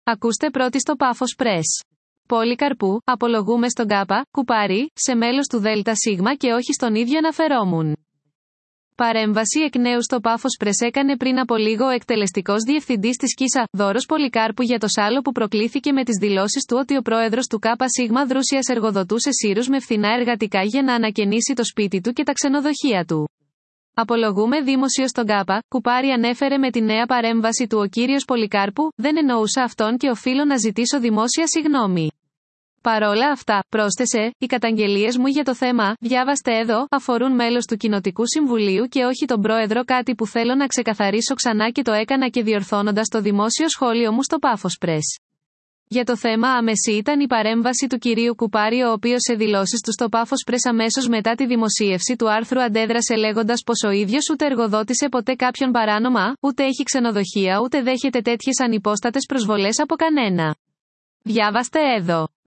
Ακούστε πρώτοι στο Πάφος Press. Πολυκαρπού, απολογούμε στον Κάπα, Κουπάρη, σε μέλος του ΔΣ και όχι στον ίδιο αναφερόμουν. Παρέμβαση εκ νέου στο Πάφος Press έκανε πριν από λίγο ο εκτελεστικός διευθυντής της ΚΙΣΑ, Δώρος Πολυκάρπου, για το σάλο που προκλήθηκε με τις δηλώσεις του ότι ο πρόεδρος του ΚΣ Δρούσιας εργοδοτούσε Σύρους με φθηνά εργατικά για να ανακαινήσει το σπίτι του και τα ξενοδοχεία του. Απολογούμε δημοσίως στον Κάπα, Κουπάρη, ανέφερε με τη νέα παρέμβαση του ο κύριος Πολυκάρπου, δεν εννοούσα αυτόν και οφείλω να ζητήσω δημόσια συγγνώμη. Παρόλα αυτά, πρόσθεσε, οι καταγγελίες μου για το θέμα, διάβαστε εδώ, αφορούν μέλος του Κοινοτικού Συμβουλίου και όχι τον πρόεδρο, κάτι που θέλω να ξεκαθαρίσω ξανά και το έκανα και διορθώνοντας το δημόσιο σχόλιο μου στο Πάφος Press. Για το θέμα άμεση ήταν η παρέμβαση του κυρίου Κουπάρη, ο οποίος σε δηλώσεις του στο Πάφος Press αμέσως μετά τη δημοσίευση του άρθρου αντέδρασε λέγοντας πως ο ίδιος ούτε εργοδότησε ποτέ κάποιον παράνομα, ούτε έχει ξενοδοχεία, ούτε δέχεται τέτοιες ανυπόστατες προσβολές από κανένα. Διάβαστε εδώ.